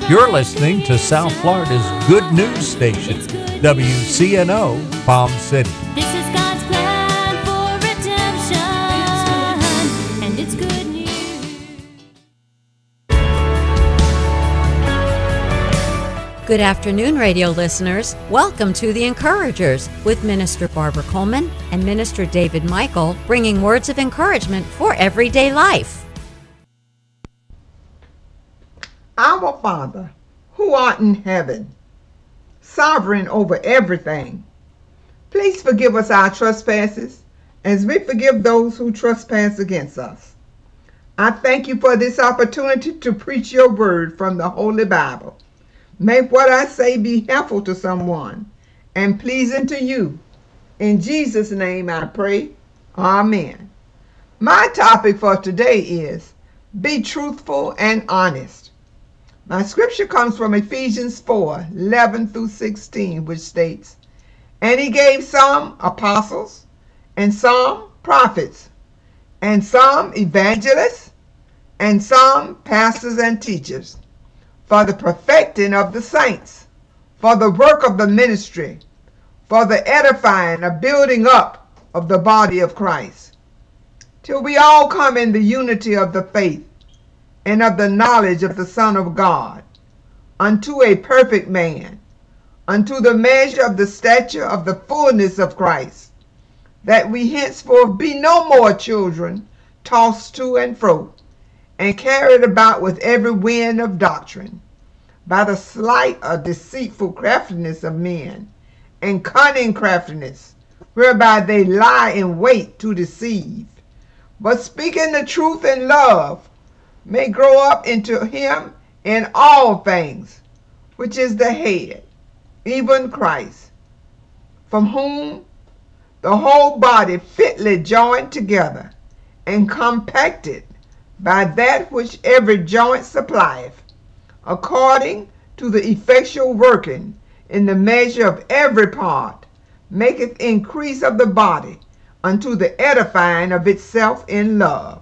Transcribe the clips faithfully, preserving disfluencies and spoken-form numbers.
You're listening to South Florida's good news station, W C N O Palm City. This is God's plan for redemption, and it's good news. Good afternoon, radio listeners. Welcome to The Encouragers with Minister Barbara Coleman and Minister David Michael, bringing words of encouragement for everyday life. Our Father, who art in heaven, sovereign over everything, please forgive us our trespasses as we forgive those who trespass against us. I thank you for this opportunity to preach your word from the Holy Bible. May what I say be helpful to someone and pleasing to you. In Jesus' name I pray. Amen. My topic for today is be truthful and honest. My scripture comes from Ephesians four, eleven through sixteen, which states, "And he gave some apostles, and some prophets, and some evangelists, and some pastors and teachers, for the perfecting of the saints, for the work of the ministry, for the edifying of building up of the body of Christ, till we all come in the unity of the faith and of the knowledge of the Son of God, unto a perfect man, unto the measure of the stature of the fullness of Christ, that we henceforth be no more children, tossed to and fro, and carried about with every wind of doctrine, by the sleight or deceitful craftiness of men, and cunning craftiness, whereby they lie in wait to deceive, but speaking the truth in love, may grow up into him in all things, which is the head, even Christ, from whom the whole body fitly joined together and compacted by that which every joint supplieth, according to the effectual working in the measure of every part, maketh increase of the body unto the edifying of itself in love."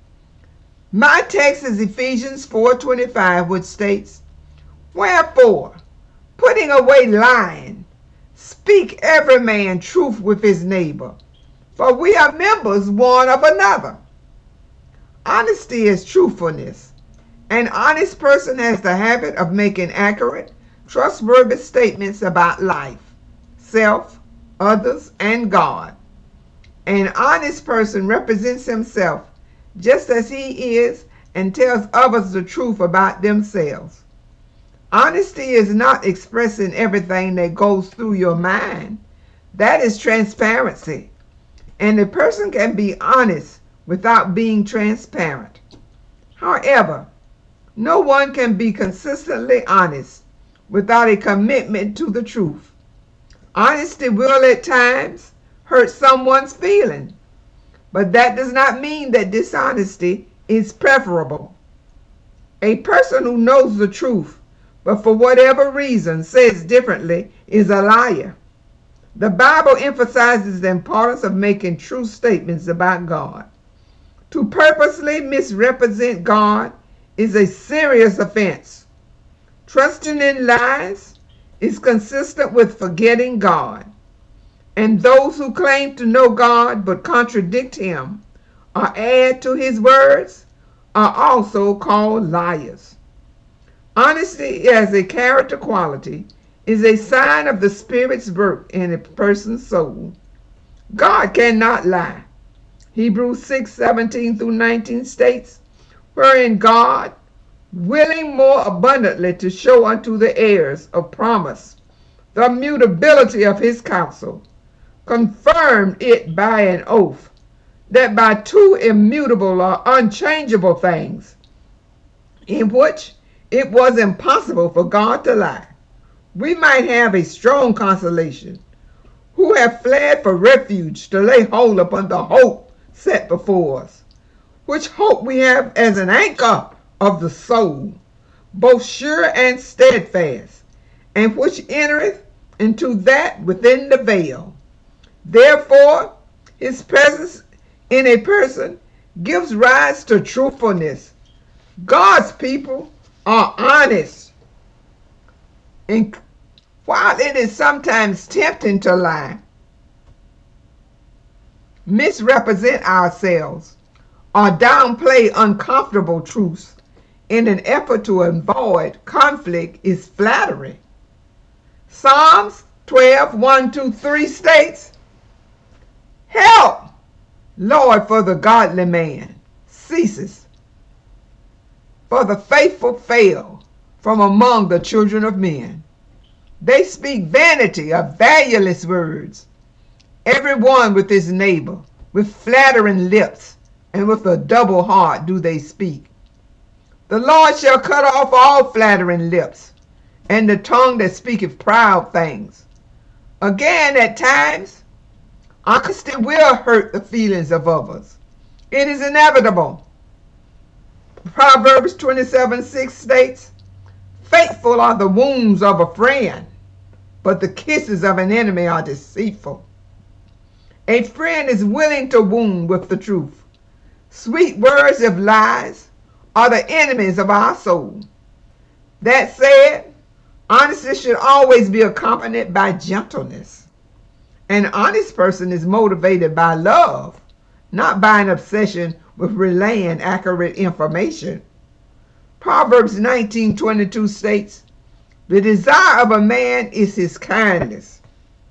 My text is Ephesians four twenty-five, which states, "Wherefore, putting away lying, speak every man truth with his neighbor, for we are members one of another." Honesty is truthfulness. An honest person has the habit of making accurate, trustworthy statements about life, self, others, and God. An honest person represents himself just as he is and tells others the truth about themselves. Honesty is not expressing everything that goes through your mind. That is transparency. And a person can be honest without being transparent. However, no one can be consistently honest without a commitment to the truth. Honesty will at times hurt someone's feelings, but that does not mean that dishonesty is preferable. A person who knows the truth, but for whatever reason says differently, is a liar. The Bible emphasizes the importance of making true statements about God. To purposely misrepresent God is a serious offense. Trusting in lies is consistent with forgetting God. And those who claim to know God but contradict him or add to his words are also called liars. Honesty as a character quality is a sign of the Spirit's work in a person's soul. God cannot lie. Hebrews six seventeen through nineteen states, "Wherein God, willing more abundantly to show unto the heirs of promise the immutability of his counsel, confirmed it by an oath, that by two immutable or unchangeable things, in which it was impossible for God to lie, we might have a strong consolation, who have fled for refuge to lay hold upon the hope set before us, which hope we have as an anchor of the soul, both sure and steadfast, and which entereth into that within the veil. Therefore, his presence in a person gives rise to truthfulness. God's people are honest And while it is sometimes tempting to lie, misrepresent ourselves, or downplay uncomfortable truths in an effort to avoid conflict is flattery. Psalms twelve, one, two, three states, "Help, Lord, for the godly man ceases, for the faithful fail from among the children of men. They speak vanity of valueless words, every one with his neighbor, with flattering lips, and with a double heart do they speak. The Lord shall cut off all flattering lips, and the tongue that speaketh proud things." Again, at times, honesty will hurt the feelings of others. It is inevitable. Proverbs twenty-seven, six states, "Faithful are the wounds of a friend, but the kisses of an enemy are deceitful." A friend is willing to wound with the truth. Sweet words of lies are the enemies of our soul. That said, honesty should always be accompanied by gentleness. An honest person is motivated by love, not by an obsession with relaying accurate information. Proverbs nineteen twenty-two states, "The desire of a man is his kindness,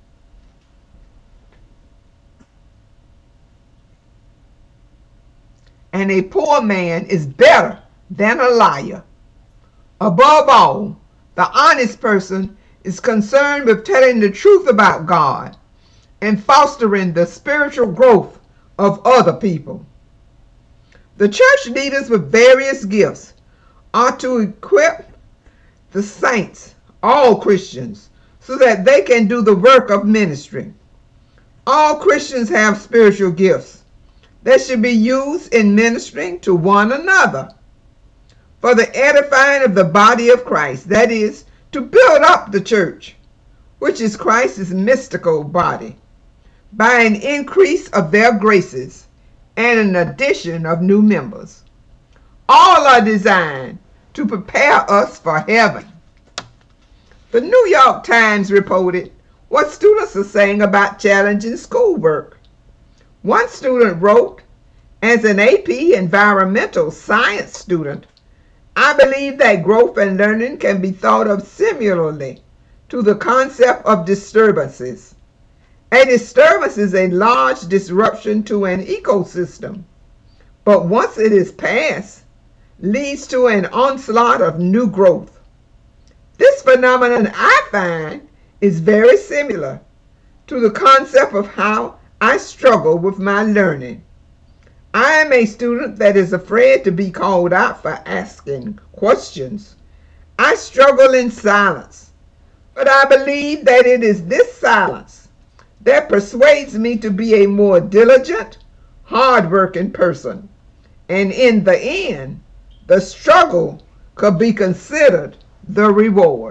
and a poor man is better than a liar." Above all, the honest person is concerned with telling the truth about God and fostering the spiritual growth of other people. The church leaders with various gifts are to equip the saints, all Christians, so that they can do the work of ministry. All Christians have spiritual gifts that should be used in ministering to one another for the edifying of the body of Christ, that is, to build up the church, which is Christ's mystical body, by an increase of their graces and an addition of new members. All are designed to prepare us for heaven. The New York Times reported what students are saying about challenging schoolwork. One student wrote, "As an A P environmental science student, I believe that growth and learning can be thought of similarly to the concept of disturbances. A disturbance is a large disruption to an ecosystem, but once it is past, leads to an onslaught of new growth. This phenomenon, I find, is very similar to the concept of how I struggle with my learning. I am a student that is afraid to be called out for asking questions. I struggle in silence, but I believe that it is this silence that persuades me to be a more diligent, hard-working person. And in the end, the struggle could be considered the reward."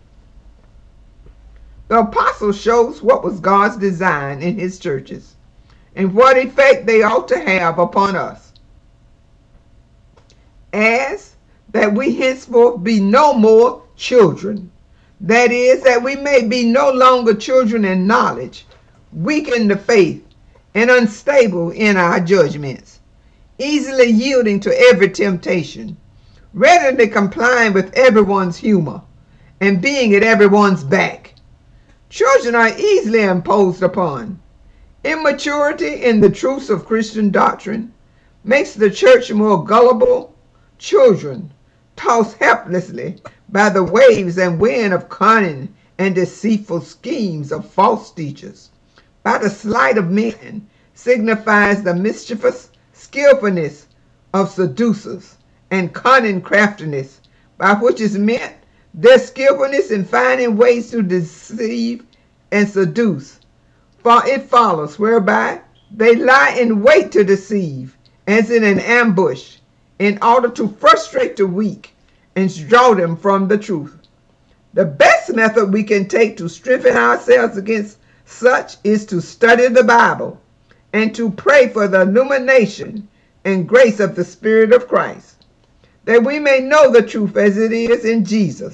The apostle shows what was God's design in his churches and what effect they ought to have upon us. As that we henceforth be no more children, that is, that we may be no longer children in knowledge, weak in the faith, and unstable in our judgments, easily yielding to every temptation, readily complying with everyone's humor, and being at everyone's back. Children are easily imposed upon. Immaturity in the truths of Christian doctrine makes the church more gullible children, tossed helplessly by the waves and wind of cunning and deceitful schemes of false teachers. By the sleight of men signifies the mischievous skillfulness of seducers, and cunning craftiness, by which is meant their skillfulness in finding ways to deceive and seduce. For it follows, whereby they lie in wait to deceive, as in an ambush, in order to frustrate the weak and draw them from the truth. The best method we can take to strengthen ourselves against such is to study the Bible and to pray for the illumination and grace of the Spirit of Christ, that we may know the truth as it is in Jesus,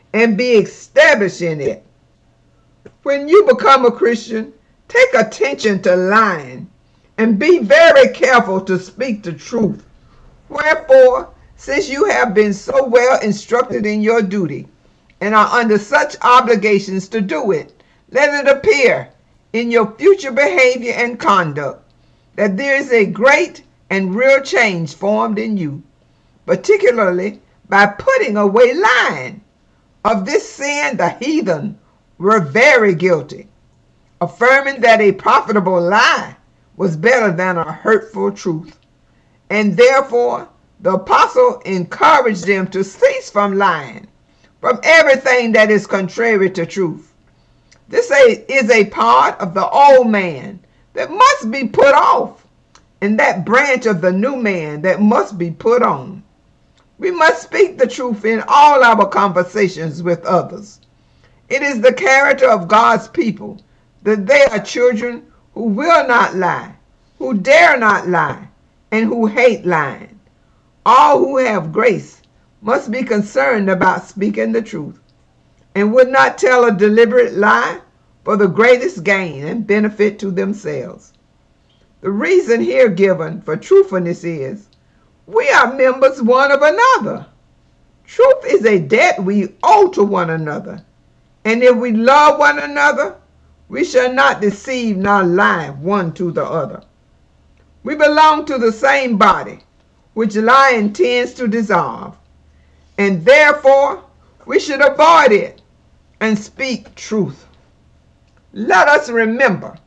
and be established in it. When you become a Christian, take attention to lying and be very careful to speak the truth. Wherefore, since you have been so well instructed in your duty and are under such obligations to do it, let it appear in your future behavior and conduct that there is a great and real change formed in you, particularly by putting away lying. Of this sin the heathen were very guilty, affirming that a profitable lie was better than a hurtful truth. And therefore the apostle encouraged them to cease from lying, from everything that is contrary to truth. This is a part of the old man that must be put off, and that branch of the new man that must be put on. We must speak the truth in all our conversations with others. It is the character of God's people that they are children who will not lie, who dare not lie, and who hate lying. All who have grace must be concerned about speaking the truth, and would not tell a deliberate lie for the greatest gain and benefit to themselves. The reason here given for truthfulness is, we are members one of another. Truth is a debt we owe to one another. And if we love one another, we shall not deceive nor lie one to the other. We belong to the same body, which lying tends to dissolve. And therefore, we should avoid it and speak truth. Let us remember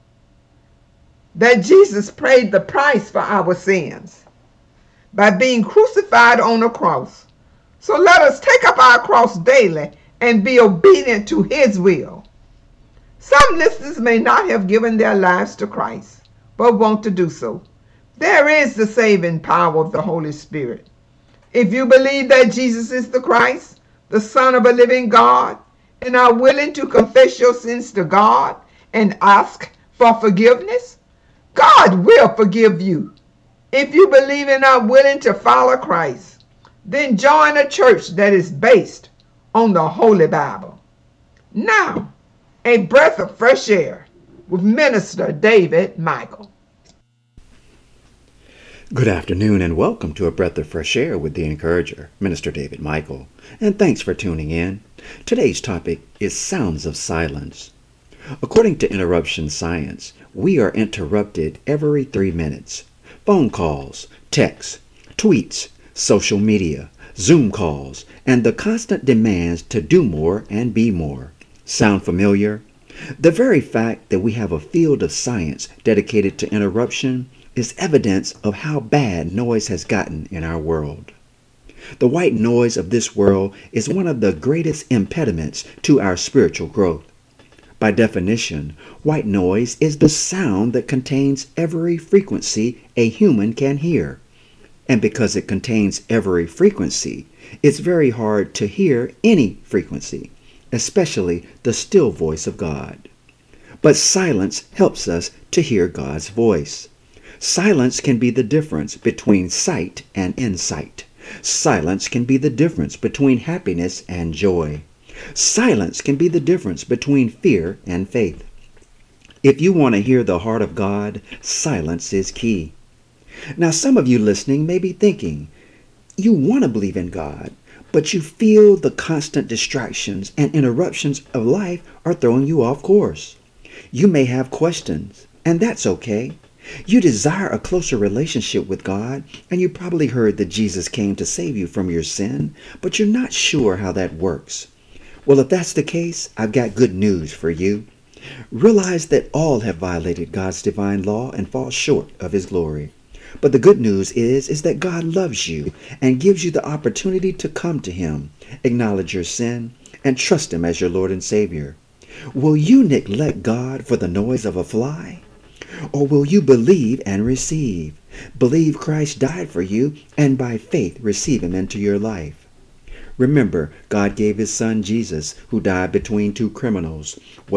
that Jesus paid the price for our sins by being crucified on a cross. So let us take up our cross daily and be obedient to his will. Some listeners may not have given their lives to Christ, but want to do so. There is the saving power of the Holy Spirit. If you believe that Jesus is the Christ, the Son of a living God, and are willing to confess your sins to God and ask for forgiveness, God will forgive you. If you believe and are willing to follow Christ, then join a church that is based on the Holy Bible. Now, a breath of fresh air with Minister David Michael. Good afternoon and welcome to A Breath of Fresh Air with the Encourager, Minister David Michael, and thanks for tuning in. Today's topic is sounds of silence. According to interruption science, we are interrupted every three minutes. Phone calls, texts, tweets, social media, Zoom calls, and the constant demands to do more and be more. Sound familiar? The very fact that we have a field of science dedicated to interruption is evidence of how bad noise has gotten in our world. The white noise of this world is one of the greatest impediments to our spiritual growth. By definition, white noise is the sound that contains every frequency a human can hear. And because it contains every frequency, it's very hard to hear any frequency, especially the still voice of God. But silence helps us to hear God's voice. Silence can be the difference between sight and insight. Silence can be the difference between happiness and joy. Silence can be the difference between fear and faith. If you want to hear the heart of God, silence is key. Now, some of you listening may be thinking, you want to believe in God, but you feel the constant distractions and interruptions of life are throwing you off course. You may have questions, and that's okay. You desire a closer relationship with God, and you probably heard that Jesus came to save you from your sin, but you're not sure how that works. Well, if that's the case, I've got good news for you. Realize that all have violated God's divine law and fall short of his glory. But the good news is, is that God loves you and gives you the opportunity to come to him, acknowledge your sin, and trust him as your Lord and Savior. Will you neglect God for the noise of a fly? Or will you believe and receive? Believe Christ died for you and by faith receive him into your life. Remember, God gave his son Jesus, who died between two criminals.